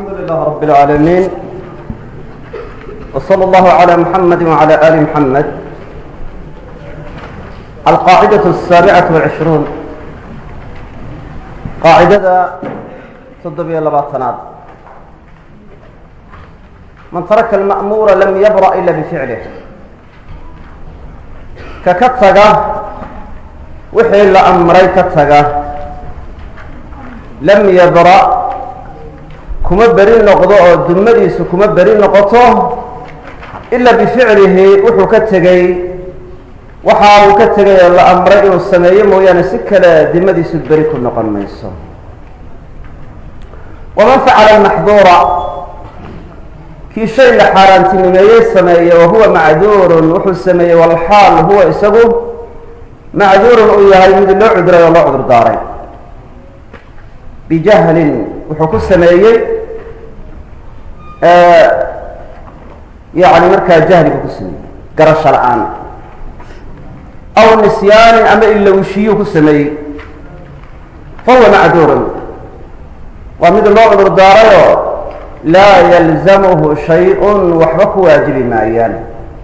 الحمد لله رب العالمين، وصلى الله على محمد وعلى آل محمد. القاعدة 27 قاعدة تضبي اللباطنات: من ترك المأمور لم يبرأ إلا بفعله. ككتغا وحي لأمري كتغا لم يبرأ كما برين نقضه دمديس كما برين نقطه إلا بفعله وحو كتغي وحاو كتغي لأمري والسماية مويانا سكلا دمديس بريك النقل ميسو. ومن فعل المحظور كي شيء لحارانتين مياه السماية وهو معذور وحو السماية والحال هو إسابه معذور وياهي من الله عذر والله عذر داري بجهل وحكو السماية يعني مركا جهل وحكو السماية قرش الآن أو النسيان أما إلا وشيه السماية فهو معذور ومن الله عذر داري لا يلزمه شيء وحبك واجب معين.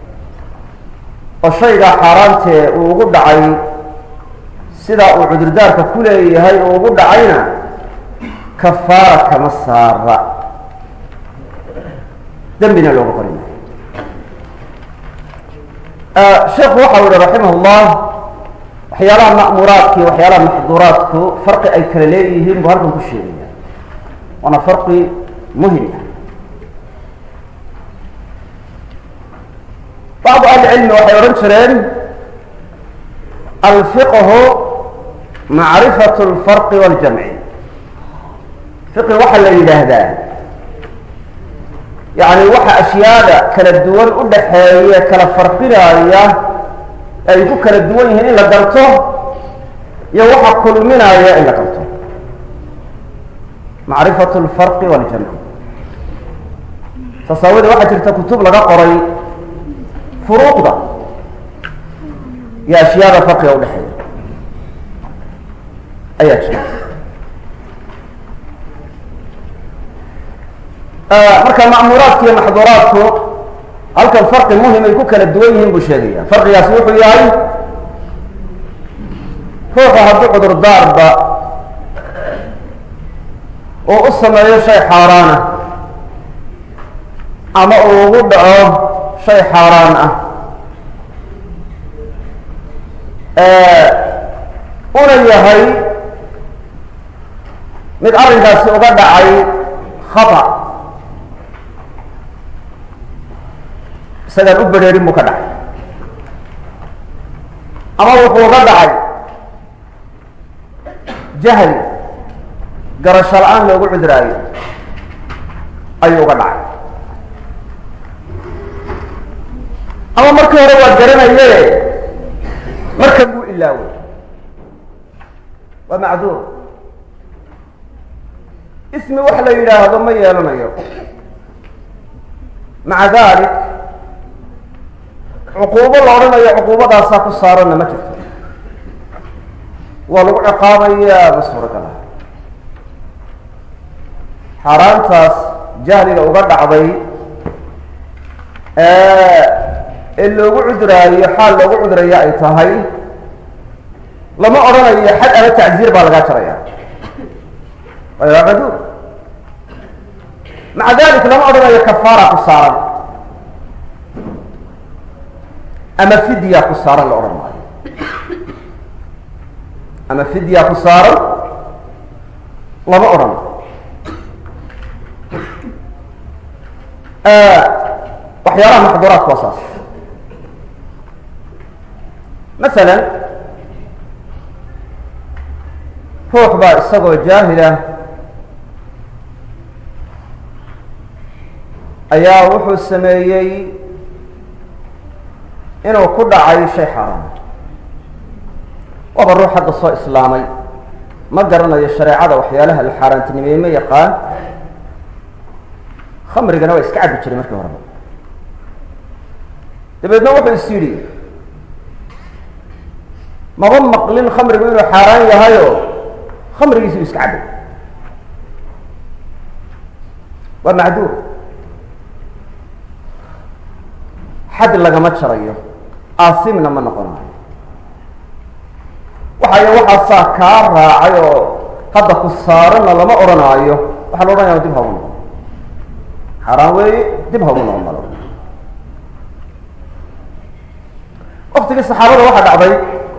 والشيء حرامته وقد عين سدا وعذر دارك كله هاي وقد عينا كفارة كمصار ذنبنا لو قرينا. شيخ وحول رحمه الله وحيالا مأموراتك وحيالا محظوراتك فرق أي كليهم بهركم كشيرين وانا فرقي مهم. بعض أهل العلم وحيرنشرين الفقه معرفة الفرق والجمع. فقه وحا اللي هذا يعني وحا أشياء كلا الدول أدحية كلا فرقنا أي كلا الدول هنا إلا قرطه يوحا كل منها إلا قرطه. معرفة الفرق والجمع تصور واحد كتب لغا قري فروق ده يا أشياء فرق أو دحية أي أشياء marka ma'muuraadka iyo maxduuraadku halkan farqi muhiim ay ku kala duwan yihiin buu sheegaya. farqigaasi wuxuu yahay ruuxa hadduu cudur daarba oo u sameeyo shay xaaraan ah ama uu ugu dhaco shay xaaraan ah una yahay mid arrinkaasi uga dhacay khata isagaan u bereerin buu ka dhacay ama wuxuu uga dhacay jahli garasho la-aan loogu cuduraayo ayuu uga dhacay ama markii hore waa garanaye markan buu ilaaway waa macduur. ismi wax la yidhaahdo ma yeelanayo. maca dalik cuquubo la odhanayo cuquubadaasaa ku saaranna ma jirto. waa lagu ciqaabayaa ma suuragala. xaaraantaas jahliga uga dhacday ee loogu cuduraayo xaal loogu cuduraya ay tahay lama odhanayo xad ama tacziir baa lagaa jaraya waa maduur. maca dalik lama odhanayo kafaara ku saaran ama fidya ku saaran la odhan maayo. ama fidya ku saaran lama odhan. waxyaalaha maxduuraadka waa saas. masalan ruux baa isagoo jaahila ayaa wuxuu sameeyey inuu ku dhacay shay xaaraan. waaba ruux hadda soo islaamay ma garanayo shareecada waxyaalaha la xaaraantinimeeyey ma yaqaan. khamrigana waa iska cabbi jiray markii horeba. dabeedna wuxuu is yidhi maba maqlin khamrigu inuu xaaraan yahayo khamrigiisuu iska cabbay. waa macduur xad lagama jarayo aasimna ma noqonayo waxaasaa kaa raacay oo hadda ku saaranna lama odhanaayo waxaa la odhanaya dib hagu noqon xaaraan weeye dib hagu noqon malo waktigii saxaabada waxaa dhacday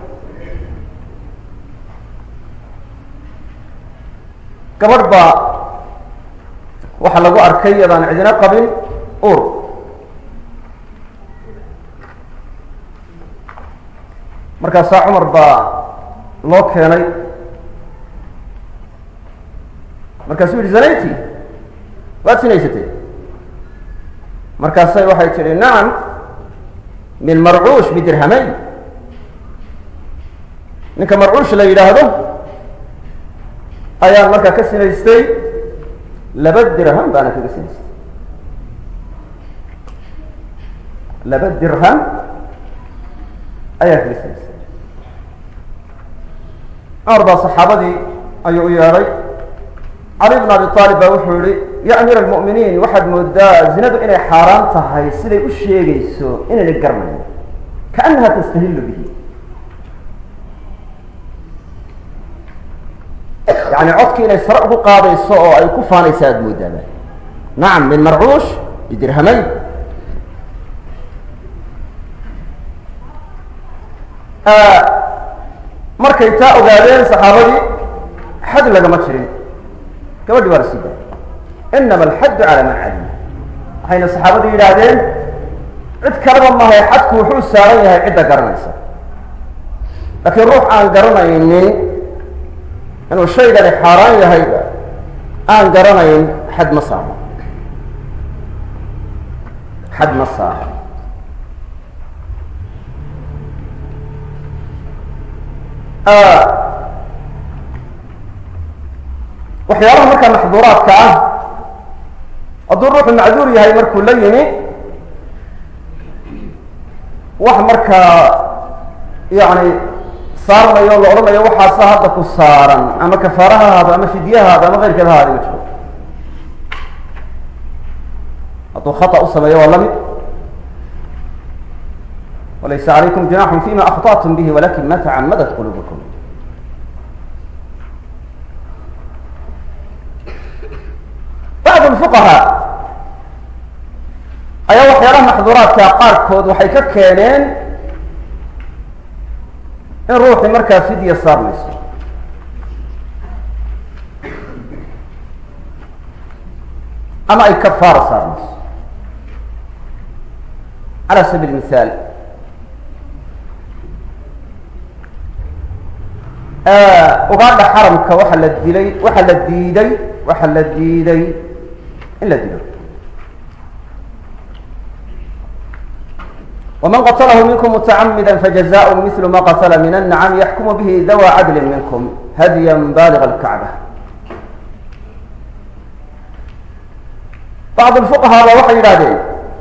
gabadh baa waxaa lagu arkay iyadaan cidina qabin ur markaasaa cumar baa loo keenay markaasuu yihi zanayti waad sinaysatee markaasay waxay tidhi nacam min marcuush bidirhamayn ninka marcuush la yidhaahdo ayaan markaa ka sinaystay 2 dirham baana kaga sinaystay 2 dirham ayaa kaga sinaystay cumar baa saxaabadii ayuu u yeedhay cali bn abi aalib baa wuxuu yihi ya amiir almu'miniin waxaad moodaa zinadu inay xaaraan tahay siday u sheegayso inayna garanayn kaannaha tastahillu bihi yani codkii inay sare ugu qaadayso oo ay ku faanaysa aada moodaaba nacam min marcuush bidirhamayn markay taa ogaadeen saxaabadii xad lagama jirin gabadhi waa la sii daayay inama alxaddu cala man calim waxayna saxaabadu yidhaahdeen cid kaleba mahay xadku wuxuu saaran yahay cidda garanaysa laakiin ruux aan garanaynin inuu shaygani xaaraan yahayba aan garanayn xad ma saaro xad ma saaro waxyaalaha markaa maxduuraadka ah hadduu ruuxu macduur yahay markuu la yimi wax markaa yani saarnayo la odhanayo waxaasa hadda ku saaran ama kafaarahahaada ama fidyahaada ama keyrkeeda haada ma jiro hadduu khata u sameeyo waa lamid walaysa calaykum junaaxun fima akhطأtum bihi walakin ma tacamadat qulubukum bacd fuqahaa ayaa waxyaalaha maxduuraadka qaarkood waxay ka keeneen in ruuxii markaa fidya saarmayso ama ay kafaara saarmayso cala sabiil mithaal ugaadha xaramka waxaa la dilay waxaa la diiday in la dilo ومن qتله منكم متعمدا فجزاء مثل ما qتل من النعم يحكم به ذوى عدل منكم هديا بالغ الكعبة بعض الفقهاء ba waxay yidhahdeen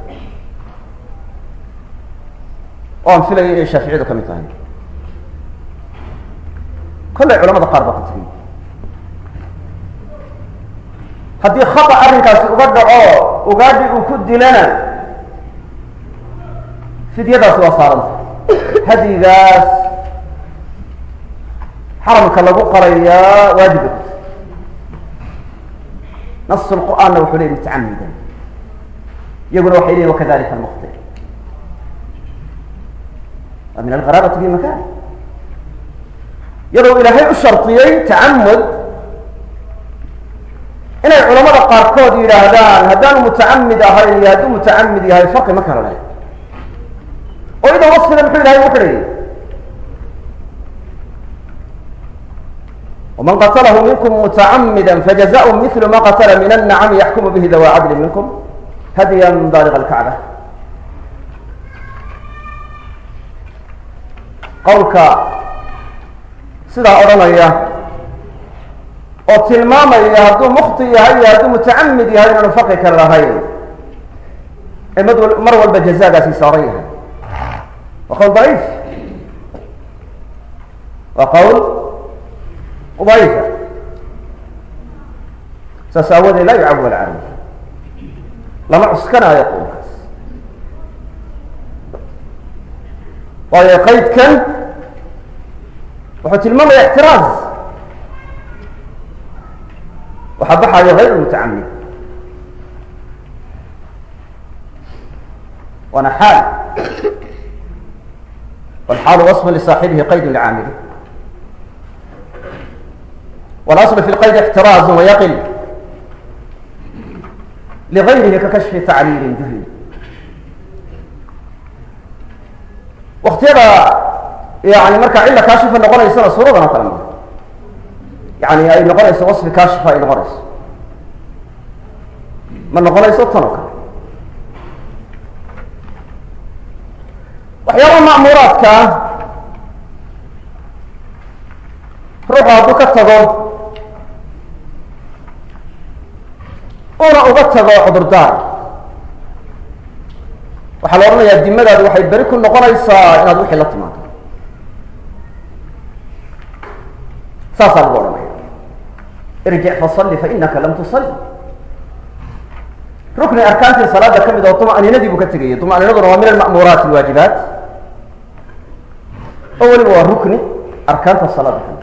oan filaya inay shaaficiyadu ka mid tahay kollay culamada qaar ba ku tiri haddii khata arrinkaasi uga dhaco ugaadhi uu ku dilana fidyadaasi waa saaranta hadigaas xaramka lagu qalayaa waajiba ku nas lqur'aanna wuxuu leeyay mutacamidan iyaguna waxay leeyihin wakadalika almukhti wa min algharabati fi makan iyadoo ilaahay u shardiyey tacamud inay culamada qaarkood yidhaahdaan haddaanu mutacamid ahayn iyo hadduu mutacamid yahay farqi ma kala leh oo idan wasfiga muxuu ilahay ugu xidhayay ومن qتله منكم متعمدا فجزاء مثل ما qتل من النعم يحكم به ذوى عدل منكم هديا بالغ الكعبة qowlka sidaa odhanaya oo tilmaamaya hadduu mukti yahay iyo hadduu mutacamid yahay inaanu farqi kale lahayn ee mar walba jazagaasi saaran yahay waa qowl ضaciif waa qowl ضaciifa saas aawadeed laa yucawal caleyh lama cuskanaayo qowlkaas waayo qaydkan wuxuu tilmaamaya ixtiraaz waxaa baxayo غayr mutacamid waana xaal والحال وصف لصاحبه قيد لعامله والأصل في القيد احتراز ويقل لغيره ككشف تعليل جهل واختيار يعني مركع إلا كاشفا نقرأ صورة مثلا يعني أي نقرأ وصف كاشفة أي نقرأ من نقرأ صوتنا waxyaaba ma'muuraadka ruuxu hadduu ka tago una uga tago cudurdaar waxaa la odhanayaa dimadaadu waxay beri ku noqonaysaa inaad wixii la timaado saasaa lagu odhanaya irjic fasalli fainaka lam tusalli rukni arkaantii salaada ka mid oo طuma'niinadii buu ka tegayay طuma'niinaduna waa min alma'muuraat alwaajibaat oo weliba waa rukni arkaanta salaada ka mid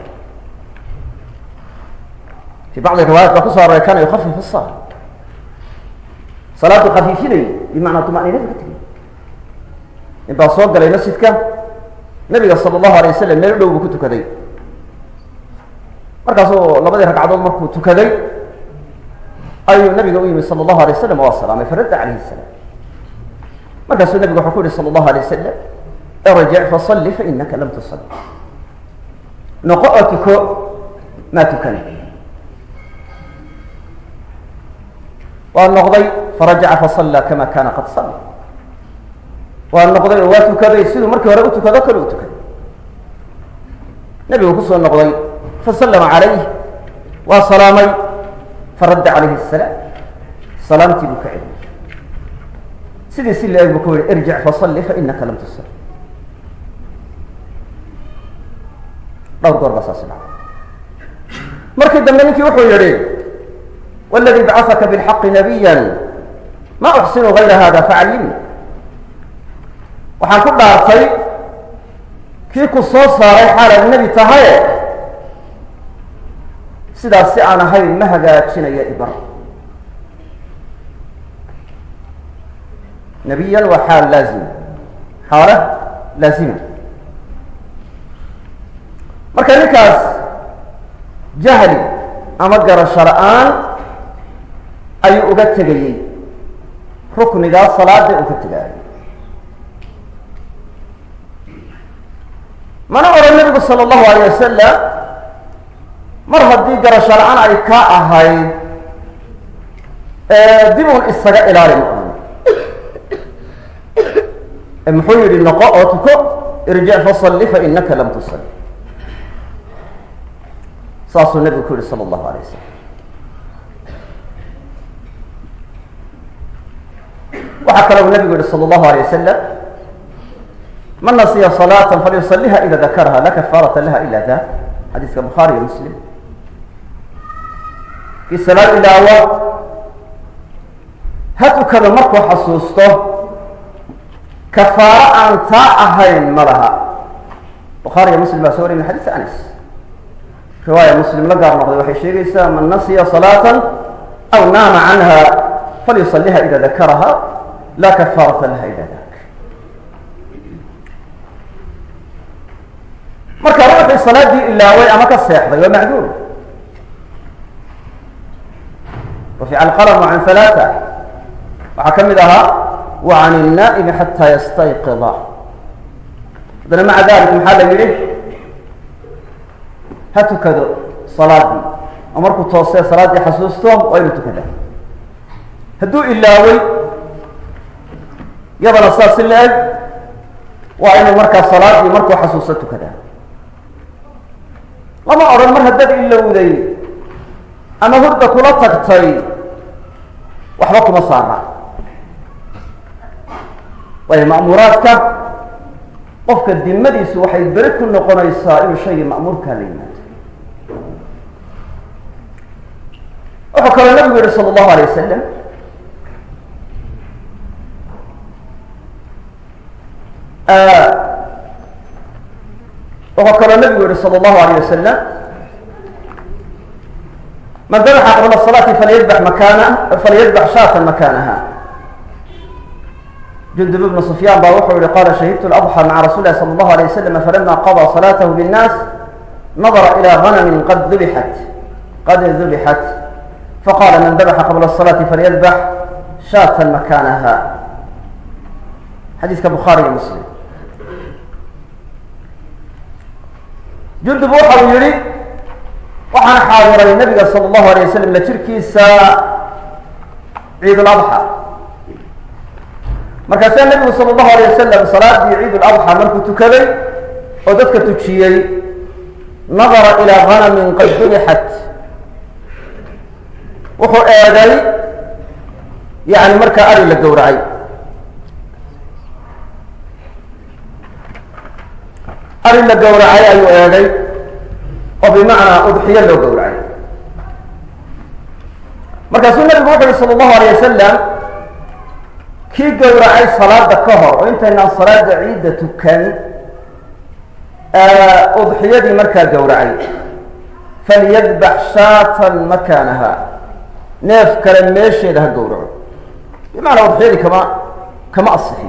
fi bacdi riwaayat baa kuso aroray kana yukafif الsala salaadu khafiifinayay bimacnaa طuma'niinadii ka tegayay in baa soo galay masjidka nabiga salى الlahu alay wasalam meel u dhow buu ku tukaday markaasuu labadii ragcadood markuu tukaday ayuu nabiga u yimi salى الlahu alay waslam waa salaamay faradda calayhi الsalaam markaasuu nabigu wuxuu ku yihi salى الlahu alay wasalam irjic fasalli fainaka lam tusalli noqo oo tuko maa tukanay waa noqday farajaca fasallaa kama kana qad salla waa noqday oo waa tukaday siduu markii hore u tukado kale u tukaday nabigu kusoo noqday fasallama calayh waa salaamay faradda calayhi الsalaam salaamtii buu ka celiyay sidii si la-eg buu ku yihi irjic fasalli fainaka lam tusalli dhowr goor baa saasi dhacay markii dambe ninkii wuxuu yihi wاladii bacثaka bاlxaqi nabiya ma uxsinu gayra hada facallimni waxaan ku dhaartay kii ku soo saaray xaalaad nebi tahaye sidaas si aan ahayn ma hagaajinaya ibar nabiyan waa xaal laazima xaala laazima marka ninkaas jahli ama garasho la-aan ayuu uga tegayey ruknigaa salaada uu ka tegaayay mana oran nabigu salى الlahu alay wasalam mar haddii garasho la-aan ay ka ahayd dib un isaga ilaali ma oran muxuu yihi noqo oo tuko irjic fasalli fainaka lam tusalli saasuu nabigu ku yihi salى الlahu alay wasalam waxaa kaloo nabigu yihi salى الlahu alay wasalam man nasiya صلاة falyusaliha ida dakarha la kafaarata laha ila dak xadiiska bukhaari iyo muslim kii salaad ilaawo ha tukado markuu xasuusto kafaaro aan taa ahayn ma laha bukhaari iyo muslim baa soo wariy min xadiis anas riwaaya muslim la gaar noqday waxay sheegaysaa man nasiya صلاة aw naama canha falyusaliha ida dakaraha la kafaarata laha ila dak marka ruuxii salaadii ilaaway ama ka seexday waa macduur rafica alqalamu can halaata waxaa ka mid ahaa wa can الnaa'imi xataa yastayqida haddana maca dalik maxaa la yihi ha tukado salaadii oo markuu toosee salaaddii xasuusto waa inuu tukadaa hadduu ilaaway yadana saas si la-eg waa inuu markaa salaadii markuu xasuusto tukadaa lama odhan mar haddaad ilowday ama hurda kula tagtay waxba kuma saara waayo ma'muuraadka qofka dimadiisu waxay beri ku noqonaysaa inuu shaygii ma'muurkaa la yimaado wuxuu kaloo nabigu yihi salى الlahu alay wasalam wuxuu kaloo nabigu yihi salى الlahu عalيه wasalam man dabaxa qabla الصalaati falyadbax shaatan makanaha. jundub ibnu sufyaan baa wuxuu yihi qala shahidtu اladxى maca rasuuli lahi salى الlahu عalيه wasalam falama qadىa salaatahu bالnaas nadara ilى غanami qad dubixat faqala man dabaxa qabla الصalaati falyadbax shaatan makanaha. xadiiska bukhaari iyo muslim. jundub waxa uu yihi waxaan xaadiray nabiga salى الlahu عalيه wasalam la jirkiisa ciid اladxى. markaasaa nabigu salى الlahu عalيه wasalam salaadii ciid اladxى markuu tukaday oo dadka tujiyey nadara ilىa غanamin qad dubixat wuxuu eegay yani markaa ari la gowracay. ari la gowracay ayuu eegay oo bimacnaa udxiyo loo gowracay. markaasuu nabigu wuxu uhi salى الlahu عalيه wasalam kii gowracay salaada ka hor oo intaynaan salaada ciidda tukan udxiyadii markaa gowracay falyadbax shaatan makanaha, neef kale meesheeda ha gowraco. bimacnaa udxiyadii kama asixin.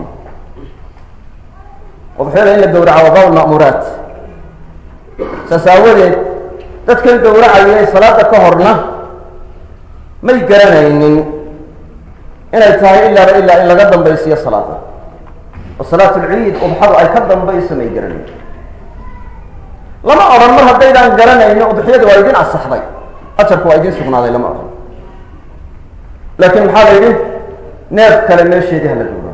udxiyada in la gowraco waa baab ma'muuraat. saas aawadeed dadkan gowracayay salaada ka horna may garanaynin inay tahay ilaaba ilaa in laga dambaysiiyo salaada oo salaat ulciid udxadu ay ka dambayso may garanayn. lama odhan mar haddaydaan garanaynin udxiyada waa idin asaxday, ajarku waa idin sugnaaday lama odhan. laakiin maxaa la yidhi neef kale meesheedii hala gowraco.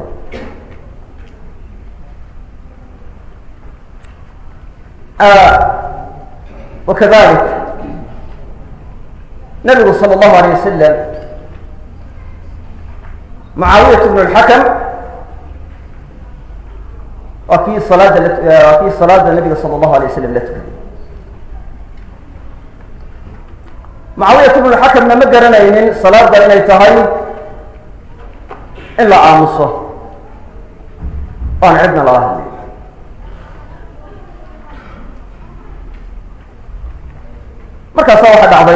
وkذلك نبgu صلى الله عليه وسلم معاaوية بن الحكم waa kii صلاada نبga صلى الله عليه وسلم la tukaday. معاaوية بن الحكمna ma garanaynin salaada inay tahay in la aamuso aan cidna lala hadlay. markaasaa waxaa dhacday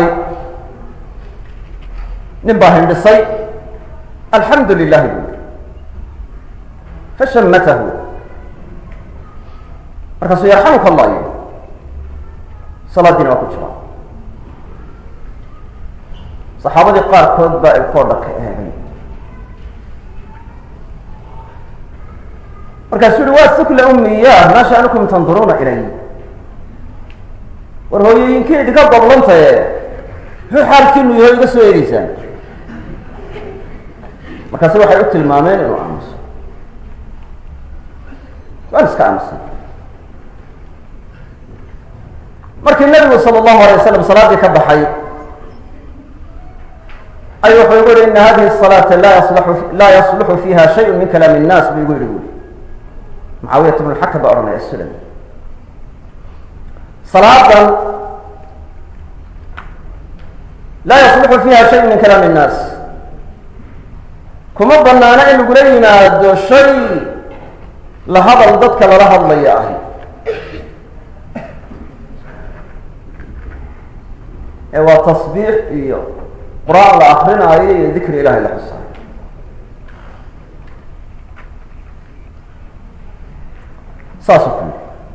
nin baa hindhisay alxamdu lilahi bui fashamatahu. markaasuu yarxamuka allah yii salaadiina waa ku jira. saxaabadii qaarkood baa ilkoodha ka eegay. markaasuu yihi waa sukla umiya maa sha'nukum tanduruuna ilay. war hooyooyinkii idinka goblantaye muxuu xaalkiinu yaho iga soo eegeysaan. markaasi waxay u tilmaameen inuu aamuso. waan iska aamusan. markii nabigu salى الlahu عalيه wasalam salaadii ka baxay ayuu wuxuu igu yihi ina hadihi الصalaaةa laa yasluxu fiiha shayء min kalaam الnaas bu igu yihi bui mucaawiyat bn اxakam baa odhanaya asulami. salaadan laa yasluxu fiiha shay min kalaam الnaas kuma banaano in lagula yimaado shay la hadal dadka lala hadlaya ahi. ee waa tasbiix iyo qur-aan la akrinaayo iyo dikri ilahay la xusayo. saasoo kale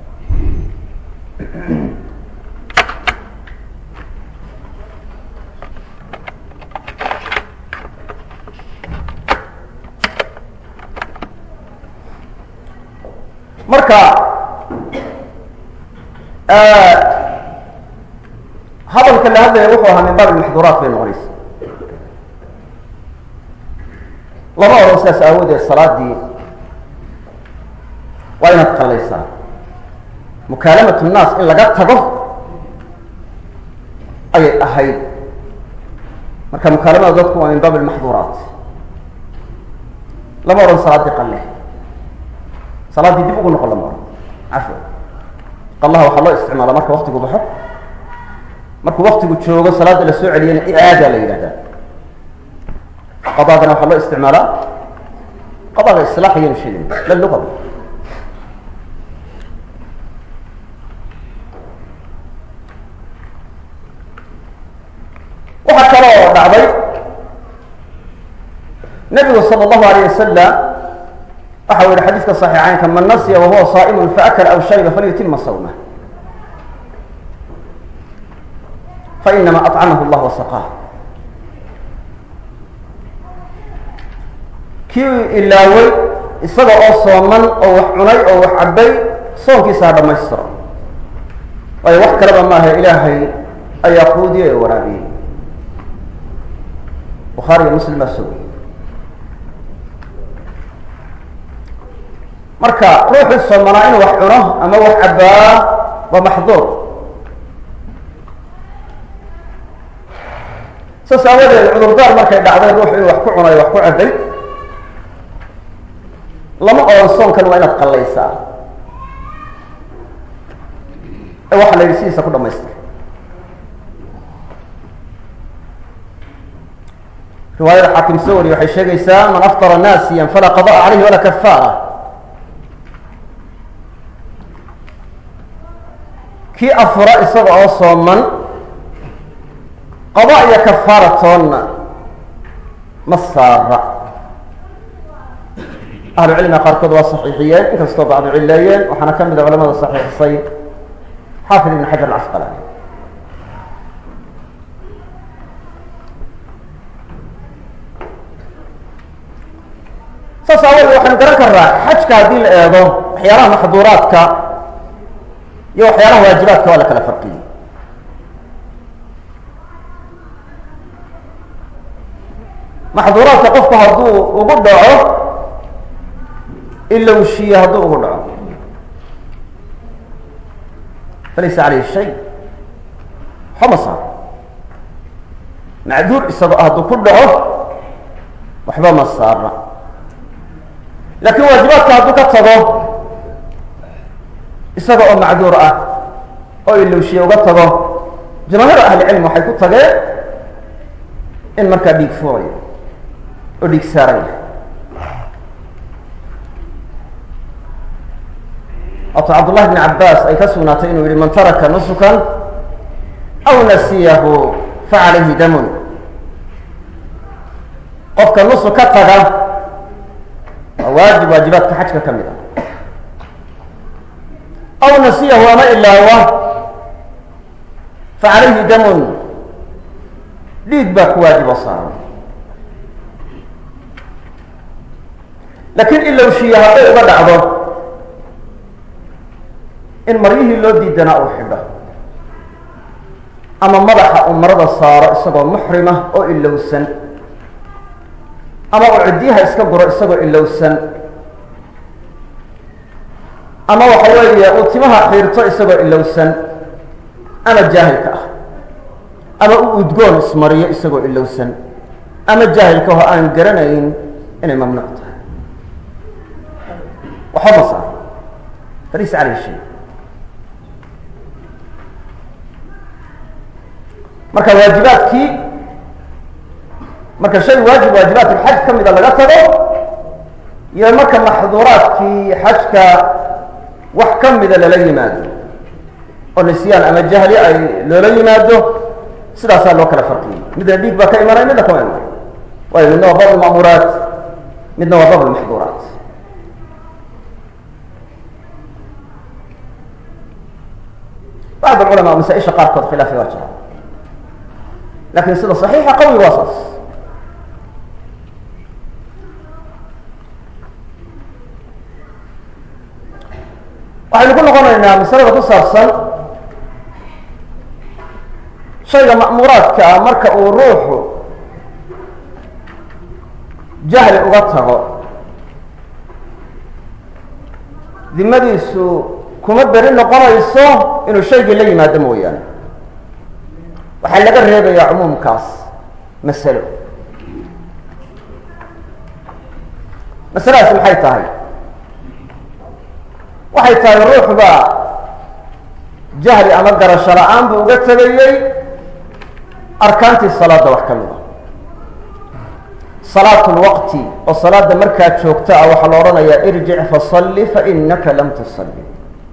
marka hadalka la hadlaya wuxuu ahaa min baab maxduuraat bay noqonaysa. lama odhan sidaas aawadeed salaadii waa inaad qallaysaa. mukaalamatu nnaas in laga tago ayay ahayd. marka mukaalamada dadku waa min baab almaxduuraat. lama odhan salaadii qalle, salaadii dib ugu noqon lama odhan. cafwa qallaha waxaa loo isticmaala marka waktigu baxo. markuu waktigu joogo salaada la soo celiyana icaada la yidhahdaa. qadaagana waxaa loo isticmaalaa qadaaga isilaaxiyanu sheegin la luqada nabigu salى الlahu عalيه wasalam waxa u yihi xadiiska صaxiixaynka man nasya wahuwa صaaئm faakla aw shariba falyutima sawmah fainama aطcamahu اllah wasaqaah. kii ilaaway isaga oo sooman oo wax cunay oo wax cabay soonkiisa ha dhamaystiro, waayo wax kaleba maaha ilaahay ayaa quudiyey oo waraabiyey. bukhaariga muslim baa soo wariyey. marka ruuxii soomanaa inuu wax cuno ama wax cabaa waa maxduur. saas aawadeed cudurdaar markay dhacday ruuxu inuu wax ku cunay wax ku cabay lama oran soonkan waa inaad qallaysaa, ee waxa la yidhi sidiisa ku dhamaystir. riwaayada xaakim soo wariye waxay sheegaysaa man aftara naasiyan falaa qada'a calayhi walaa kafaara. kii afura isaga oo sooman qada iyo kafaara toonna ma saara. ahlu cilmiga qaarkood waa saxiixiyeen inkastoo bacdu cileeyeen, waxaana ka mid a culamada saxiixisay xaafid ibn xajar alcasqalaani. saas aawadeed waxaynu garan karnaa xajka haddii la eego waxyaalaha maxduuraadka iyo waxyaalaha waajibaadka waa la kala farqiyey. maxduuraadka qofku hadduu ugu dhaco ilowshiye hadduu ugu dhaco falaysa calayhi shay, waxba ma saaro. macduur isagoo hadduu ku dhaco waxba ma saara. laakiin waajibaadka hadduu ka tago isaga oo macduur ah oo ilowshiye uga tago, jamaahiir ahli cilmi waxay ku tageen in markaa dhiig fuurayo oo dhiig saaran yahay. wato cabdullahi bni cabaas ay ka sugnaatay inuu yihi man taraka nusukan aw nasiyahu facalayhi damun. qofka nusuk ka taga waa waajib waajibaadka xajka ka mid a, aw nasiyahu ama ilaawa facalayhi damun, dhiig baa ku waajibo saaran. laakiin ilowshiye hadday uga dhacdo in maryihii loo diidanaa uu xidho ama madaxa uu marada saaro isagoo muxrima oo ilowsan, ama uu ciddiyaha iska guro isagoo ilowsan, ama waxa weeye uu timaha xiirto isagoo ilowsan, ama jaahilka ah, ama uu udgoon ismariyo isagoo ilowsan, ama jaahilka oo aan garanayn inay mamnuuc tahay, waxba ma saaro. falaysa calayhi shay. marka waajibaadkii marka shay waajib waajibaat alxaj ka mida laga tago iyo marka maxduuraadkii xajka wax ka mida lala yimaado oo nisyaan ama jahli ay loola yimaado, sidaasaa loo kala farqiyey. midna dhiig baa ka imanay, midna kama imanay. waayo midna waa bab lma'muuraat, midna waa bab lmaxduuraat. bacd alculamaa masaa-isha qaarkood khilaafi waa jira, lakin sida صaxiixa qawi waa saas. waxaynu ku noqonaynaa masalada ku saabsan shayga ma'muuraadka ah marka uu ruuxu jahli uga tago, dimadiisu kuma beri noqonayso inuu shaygii la yimaado mooyaane. waxaa laga reebayaa cumuumkaas masalo. masaladaas maxay tahay? waxay tahay ruuxu baa jahli ama garasho la-aan buu uga tegayey arkaantii salaada wax ka mida. salaat lwaqti oo salaada markaa joogta ah waxaa la odhanayaa irjic fasalli fainaka lam tusalli,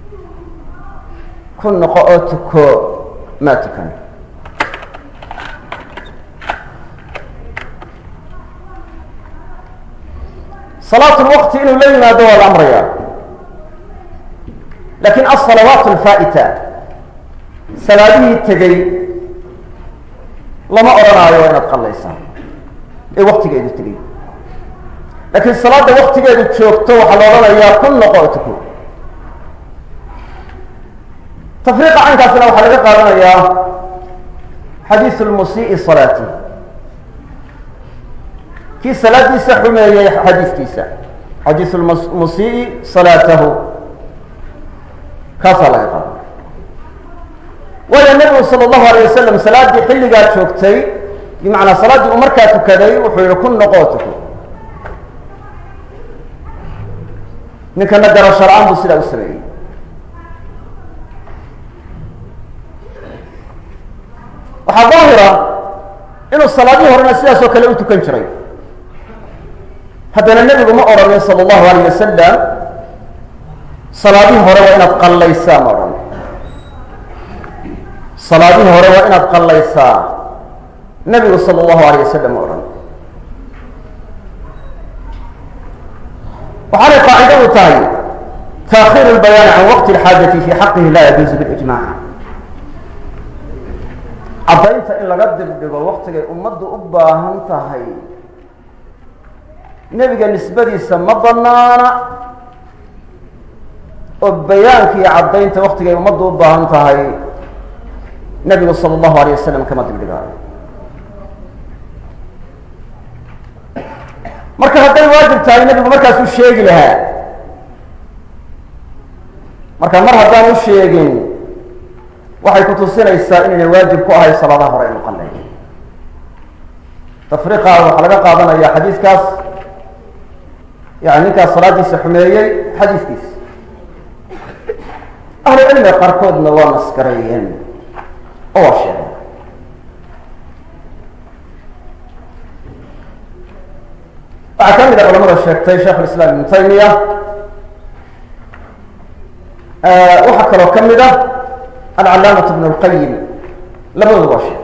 ku noqo oo tuko maa tukan. salaat lwaqti inuu la yimaado waa la amraya, lakin alsalawaat alfaa'ita salaadihii tegey lama odhanaayo waa inaad qallaysaa ee waktigeedu tegey. laakiin salaada waktigeedu joogto waxaa la odhanayaa ku noqo tuko. tafriiqa caynkaasna waxaa laga qaadanayaa xadiisu lmusii'i salaati, kii salaadiisa xumeeyey xadiiskiisa, xadiisu lmusii'i salaatahu kaasaa laga qaada. waayo nabigu sala allahu alayh wasalam salaaddii xilligaa joogtay, bimacnaa salaaddii uu markaa tukaday wuxuu yihi ku noqoo tuko. ninkana garasho la-aan buu sidaa u sameeyey. waxaa daahira inuu salaadihii horena sidaas oo kale u tukan jiray, haddana nebigu ma odhanin sala allahu alayh wasalam salaadihii hore waa inaad qallaysaa ma odhan. salaadihii hore waa inaad qallaysaa nebigu sala allahu alayh wasalam ma odhan. waxaanay qaacidadu tahay taakhiiru lbayaani can waqti lxaajati fi xaqihi laa yajuuzu bilijmac. caddaynta in laga dibdhigo waktigay ummaddu u baahan tahay nebiga nisbadiisa ma banaana, oo bayaanka iyo caddaynta waktigay ummaddu u baahan tahay nebigu sala allahu alayh wasalam kama dibdhigaayo. marka hadday waajib tahay nebigu markaasuu sheegi lahaa, marka mar haddaan u sheegin waxay ku tusinaysaa inaynay waajib ku ahay salaadaha hore inu qalay. tafriiqa waxaa laga qaadanaya xadiiskaas, yani ninkaas salaadiisa xumeeyey xadiiskiisa. ahlu cilmiga qaarkoodna waa maskareeyeen oo waa sheegeen. waxaa ka mid a culamada sheegtay sheekh lislaam ibnu taymiya. waxaa kaloo ka mid a alcalaamatu ibn اlqayim, labadooda waa sheegay.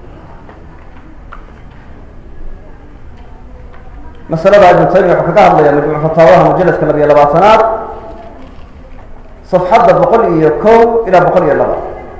masalada ibnu taymiya wuxuu kaga hadlaya majmuuc fataawaha mujaladka 22aad صafxadda 101 ilaa 102.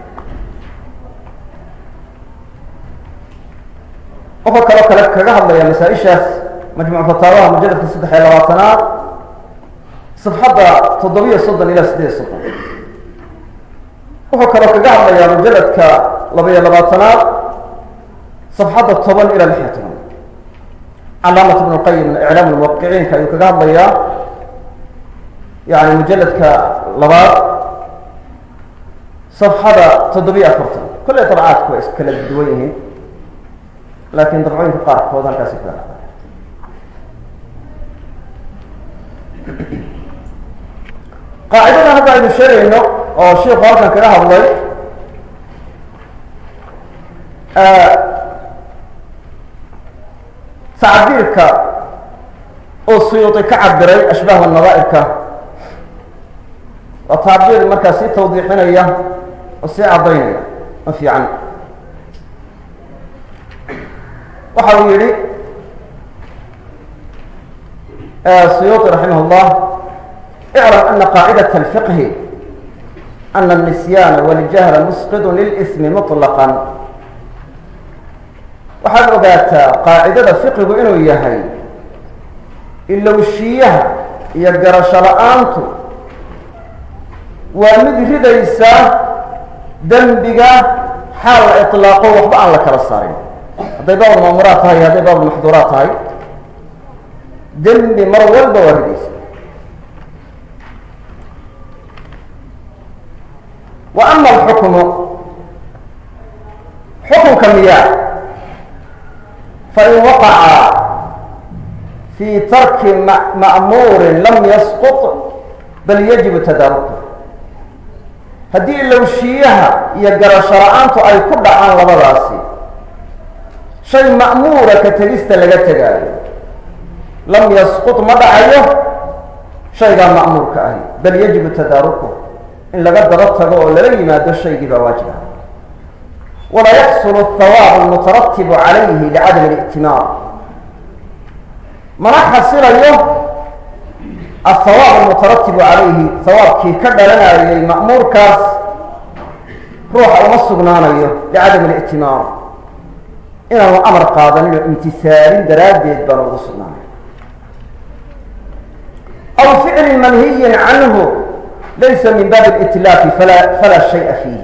wuxuu kaloo kale kaga hadlaya masaaishaas majmuuc fataawaha mujaladka 23aad صafxadda 730 ilaa 830. wuxuu kaloo kaga hadlayaa mujaladka 22aad صafxadda 10 ilaa 16. calaamat ibn اlqayim iclaam lmuwaqiciinka ayuu kaga hadlayaa, yani mujaladka 2 صafxada 740. kolley dabcaadku waa iskala duwan yihiin, laakiin dabcooyinka qaarkood halkaasi kala dhacda. qaacidadan hadda aynu sheegayno oo shiiku halkan kaga hadlay, tacbiirka oo suyuuti ka cabiray ashbaah nadaa'irka waa tacbiir markaa sii tawdiixinaya oo sii caddaynaya ma fiican. waxa uu yihi suyuuti raximah اllah: اعلم أن قاعدة الفقه أن النسيان والجهل مسقط للإثم مطلقا. waxaad ogaataa qaacidada fiqigu inuu yahay ilowshiyaha iyo garasho la-aantu waa mid ridaysa dembiga xaal la iطlaaqo waxba aan la kala saarin. hadday baab maamuraad tahay hadday baab maxduuraad tahay, dembi mar walba waa ridaysa. wa ama alxukmu xukunka miyaa fain waqaca fii tarki ma'muurin lam yasqط bal yajibu tadaarukh. haddii ilowshiyaha iyo garasho la-aantu ay ku dhacaan labadaasi, shay ma'muura ka tegista laga tegaayo, lam yasqط ma dhacayo shaygaa ma'muurka ahi, bal yajibu tadaarukh, in laga daba tago oo lala yimaado shaygii baa waajib ah. walaa yaxsulu الhawaab اlmutaratibu calayhi licadam اlictimaar. mana xasilayo الثواب المترتب عليه ثواب كي كدلنا مأمور كاس روح ومصقنانا لعدم الائتمار إنه أمر قادم امتثال دراد يدبر وصقنانا أو فعل منهي عنه ليس من باب الإتلاف فلا شيء فيه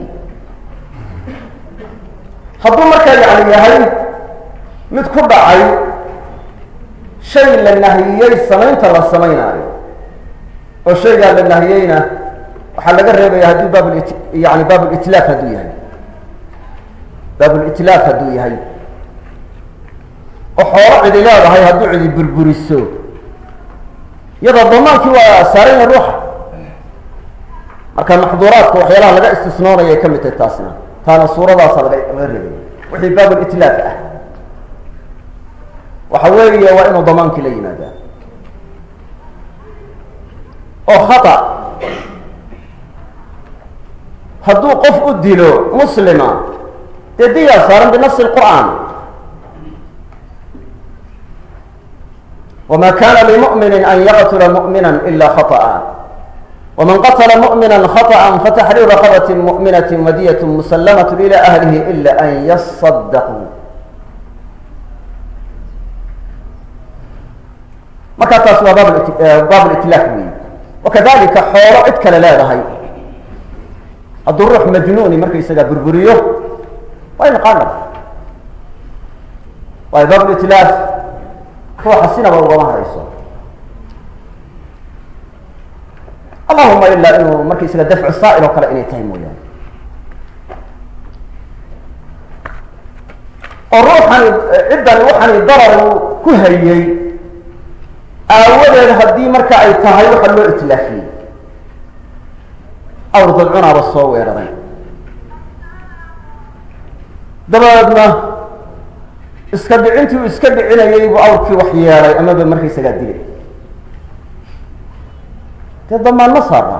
hadduu markaa yani yahay mid ku dhacay shay la nahiyey samaynta la samaynaayo oo shaygaa la nahiyeyna waxaa laga reebaya hadduu yani baabulitlaaf hadduu yahay baabulitlaaf hadduu yahay oo xoolo cidi leedahay hadduu cidi burburiso iyadoo damaankii waa saaranya ruuxa marka maxduuraadka waxyaalaha laga istisnoonaya ay ka mid tahay taasna taana suuradaasa laga reebay wixii baabulitlaaf ah waxa weeye waa inuu damaankii la yimaadaa oo khata hadduu qof u dilo muslima dee diyaa saaran binafsi lqur'aan wma kana limu'mini an yaqtula mu'mina ila khaطأa wman qatla mu'mina khaطأa fataxriiru raqabaة mu'minaة wadiyaة muslamaة ilى ahlihi ila an yaصadaquu markaa taas waa baab litlaaf wey wakadalika xoolo cid kale leedahay hadduu ruux majnuuni markaysagaa burburiyo waa in qaana waayo baab litlaaf ruuxa sinaba ugama harayso allahuma ilaa inuu markaysaga dafcu saa'il oo kale inay tahay mooyaane oo ruuxani ciddani waxani darar uu ku hayey aawadeed haddii marka ay tahay waxa loo itlaafiyey awr dalcunaaba soo weeraray dabadeedna iska dhicintii uu iska dhicinayay buu awrkii wax yeelay amaba markaysagaa dilay dee damaan ma saarna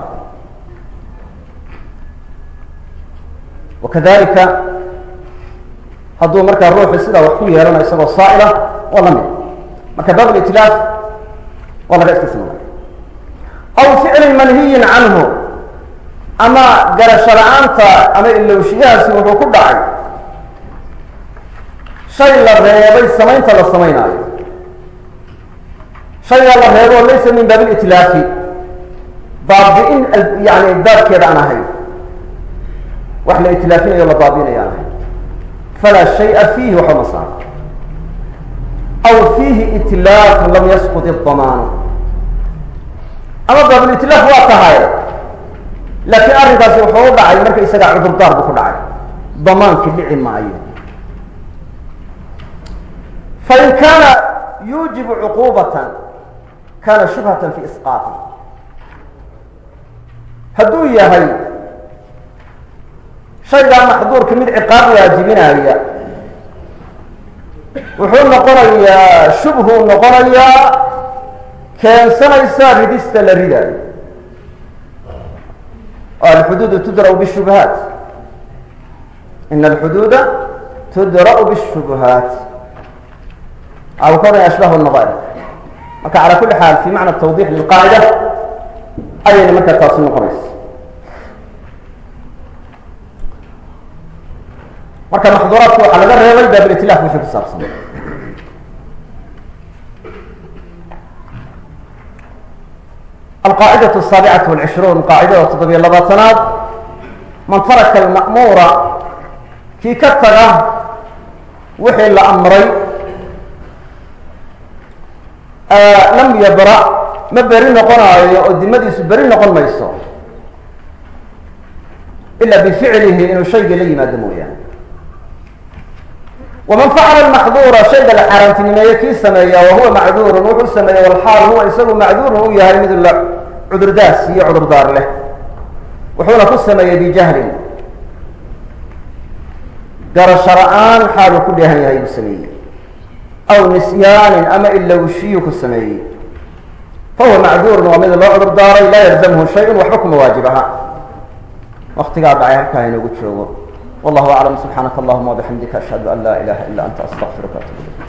wakadalika hadduu markaa ruuxii sidaa wax ku yeelanayo isagoo saa'ila waa la mid marka baab litlaaf waa laga istisnaa aw ficlin manhiyin canhu ama garasho la-aanta ama ilowshiyahaasi wuxuu ku dhacay shay la reebay samaynta la samaynaayo shaygaa la reebo laysa min baab litlaafi baabi-in yani baabkeeda aan ahayn wax la itlaafinayo la baabinaya aan ahayn falaa shaya fiihi waxa ma saaro aw fiihi itlaaf lam yasqut idamaanu ama baabulitlaaf waa tahay laakiin arrinkaasi wuxuu u dhacay marka isagaa cudurdaar buu ku dhacay damaanki dhici maayo fain kaana yuujibu cuquubatan kana shubhatan fi isqaati hadduu yahay shaygaa maxduurka mid ciqaab waajibinaya wuxuu noqonayaa shubhuu noqonayaa keensanaysa ridista la ridaayo alxuduudu tudra'u bishubhaat ina alxuduuda tudra'u bishubhaat awkana ashbahu nadair marka cala kuli xaal fi macna tawdix lilqaacida ayayna markaa taasi noqonaysa marka maxduuraadka waxaa laga reebay baabilitlaaf wixii ku saabsan alqaacidaة الsaabicaة والcishruun qaacidada 7-labaatanaad man taraka alma'muura kii ka taga wixii la amray lam yabra ma beri noqonaayo oo dimadiisu beri noqon mayso ila bificlihi inuu shaygii la yimaado mooyaane waman facala maxduura shayga la xaaraantinimeeye kii sameeya wahuwa macduurun wuxuu sameeyey walxaal huwa isagu macduurun uu yahay mid la cudurdaas iyo cudurdaar leh wuxuuna ku sameeyey bijahlin garasho la-aan xaaluu ku dheehan yahay buu sameeyey aw nisyaanin ama ilowshiyu ku sameeyey fahuwa macduurun waa mid loo cudurdaaray laa yalzamhu shay-un waxba kuma waajib aha waktigaa dhacay halkaa inoogu joogo والله أعلم سبحانك اللهم وبحمدك أشهد أن لا إله إلا أنت أستغفرك وأتوب إليك